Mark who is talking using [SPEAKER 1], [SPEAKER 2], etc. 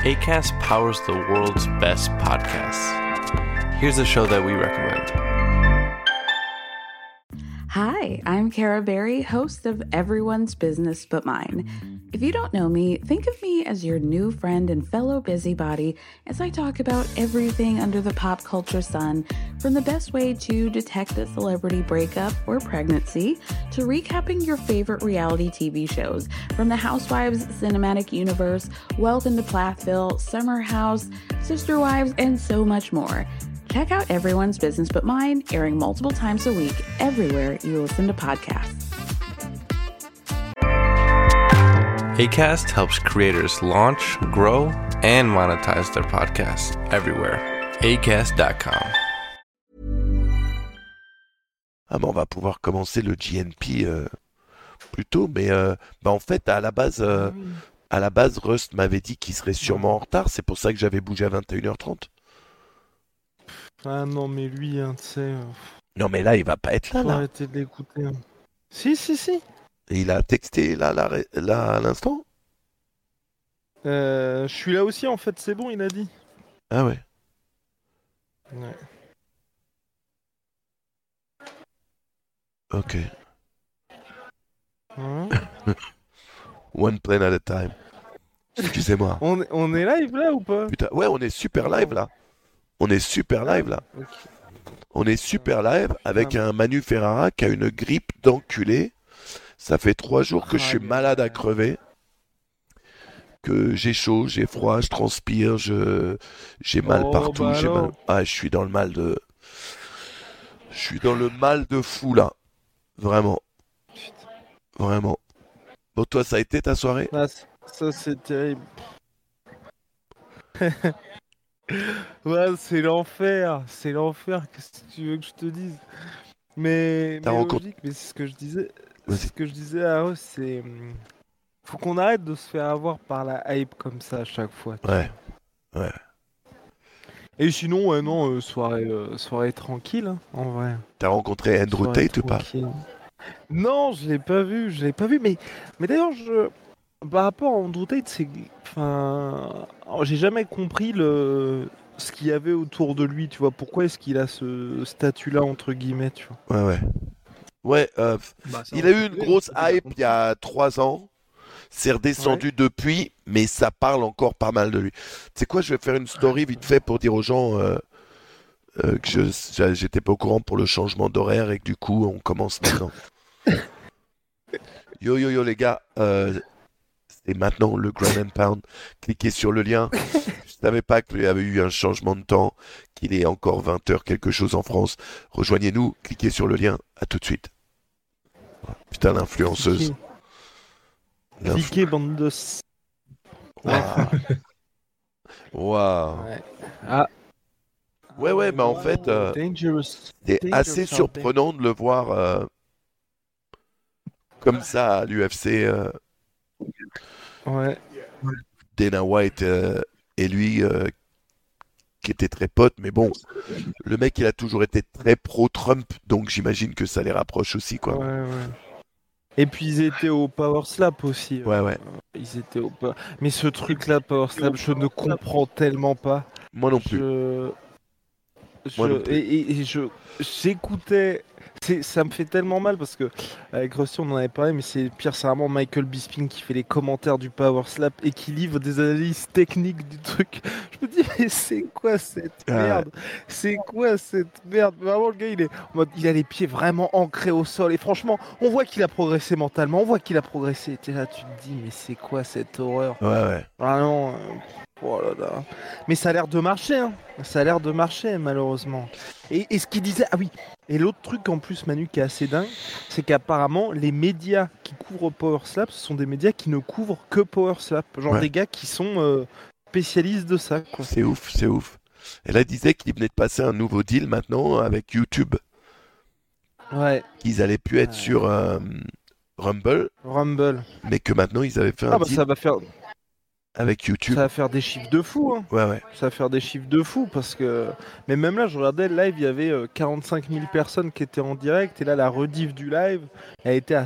[SPEAKER 1] Acast powers the world's best podcasts. Here's a show that we recommend.
[SPEAKER 2] Hi, I'm Kara Berry, host of Everyone's Business But Mine. If you don't know me, think of me as your new friend and fellow busybody as I talk about everything under the pop culture sun, from the best way to detect a celebrity breakup or pregnancy, to recapping your favorite reality TV shows, from the Housewives cinematic universe, Welcome to Plathville, Summer House, Sister Wives, and so much more. Check out Everyone's Business But Mine, airing multiple times a week everywhere you listen to podcasts.
[SPEAKER 1] Acast helps creators launch, grow, and monetize their podcasts everywhere. Acast.com.
[SPEAKER 3] Ah ben on va pouvoir commencer le GNP plus tôt, mais en fait à la base Rust m'avait dit qu'il serait sûrement en retard, c'est pour ça que j'avais bougé à 21h30.
[SPEAKER 4] Ah non mais lui, tu sais...
[SPEAKER 3] Non mais là il va pas être là.
[SPEAKER 4] Faut arrêter de l'écouter. Si.
[SPEAKER 3] Et il a texté là à l'instant.
[SPEAKER 4] Je suis là aussi en fait, c'est bon, il a dit.
[SPEAKER 3] Ah ouais. Ok.
[SPEAKER 4] Hein
[SPEAKER 3] One plane at a time. Excusez-moi.
[SPEAKER 4] On est live là ou pas?
[SPEAKER 3] Putain, ouais, on est super live là. Okay. On est super live avec un Manu Ferrara qui a une grippe d'enculé. Ça fait 3 jours que je suis malade à crever. Que j'ai chaud, j'ai froid, je transpire, j'ai mal partout. Je suis dans le mal de... Je suis dans le mal de fou là. Vraiment. Vraiment. Bon, toi, ça a été ta soirée?
[SPEAKER 4] Ça, c'est terrible. Ouais, c'est l'enfer. C'est l'enfer. Qu'est-ce que tu veux que je te dise? Mais logique, mais c'est ce que je disais. C'est ce que je disais à eux, c'est... Faut qu'on arrête de se faire avoir par la hype comme ça à chaque fois.
[SPEAKER 3] Ouais.
[SPEAKER 4] Et sinon, soirée tranquille, hein, en vrai.
[SPEAKER 3] T'as rencontré Andrew Tate ou pas?
[SPEAKER 4] Non, je l'ai pas vu, mais d'ailleurs, par rapport à Andrew Tate, j'ai jamais compris ce qu'il y avait autour de lui, tu vois. Pourquoi est-ce qu'il a ce statut-là, entre guillemets, tu vois.
[SPEAKER 3] Ouais, il a eu une grosse hype il y a 3 ans. C'est redescendu depuis, mais ça parle encore pas mal de lui. Tu sais quoi, je vais faire une story vite fait pour dire aux gens que j'étais pas au courant pour le changement d'horaire et que du coup, on commence maintenant. Yo les gars, c'est maintenant le Ground and Pound. Cliquez sur le lien. Je savais pas qu'il y avait eu un changement de temps, qu'il est encore 20h quelque chose en France. Rejoignez-nous, cliquez sur le lien. À tout de suite. Putain, l'influenceuse.
[SPEAKER 4] Cliquez, bande de...
[SPEAKER 3] Waouh. Ouais, mais en fait, c'est assez surprenant de le voir comme ça à l'UFC. Dana White et lui qui étaient très potes, mais bon, le mec il a toujours été très pro-Trump, donc j'imagine que ça les rapproche aussi, quoi.
[SPEAKER 4] Ouais. Et puis ils étaient au Power Slap aussi.
[SPEAKER 3] Ouais.
[SPEAKER 4] Ils étaient mais ce truc-là, Power Slap, je ne comprends tellement pas.
[SPEAKER 3] Moi non plus.
[SPEAKER 4] J'écoutais. Ça me fait tellement mal parce que avec Rusty on en avait parlé, mais c'est pire, c'est vraiment Michael Bisping qui fait les commentaires du Power Slap et qui livre des analyses techniques du truc. Je me dis mais c'est quoi cette merde? C'est quoi cette merde? Vraiment le gars il a les pieds vraiment ancrés au sol et franchement on voit qu'il a progressé mentalement, on voit qu'il a progressé. T'es là, tu te dis mais c'est quoi cette horreur?
[SPEAKER 3] Ouais.
[SPEAKER 4] Vraiment. Oh là là. Mais ça a l'air de marcher, hein. Ça a l'air de marcher, malheureusement. Et ce qu'il disait... Ah oui. Et l'autre truc, en plus, Manu, qui est assez dingue, c'est qu'apparemment, les médias qui couvrent Power Slap, ce sont des médias qui ne couvrent que Power Slap. Genre des gars qui sont spécialistes de ça, quoi.
[SPEAKER 3] C'est ouf. Et là, il disait qu'il venait de passer un nouveau deal, maintenant, avec YouTube.
[SPEAKER 4] Ouais.
[SPEAKER 3] Qu'ils allaient plus être sur Rumble. Mais que maintenant, ils avaient fait un deal...
[SPEAKER 4] ça va faire...
[SPEAKER 3] avec YouTube.
[SPEAKER 4] Ça va faire des chiffres de fou. Hein.
[SPEAKER 3] Ouais.
[SPEAKER 4] Ça va faire des chiffres de fou parce que... Mais même là, je regardais le live, il y avait 45 000 personnes qui étaient en direct. Et là, la rediff du live, elle était à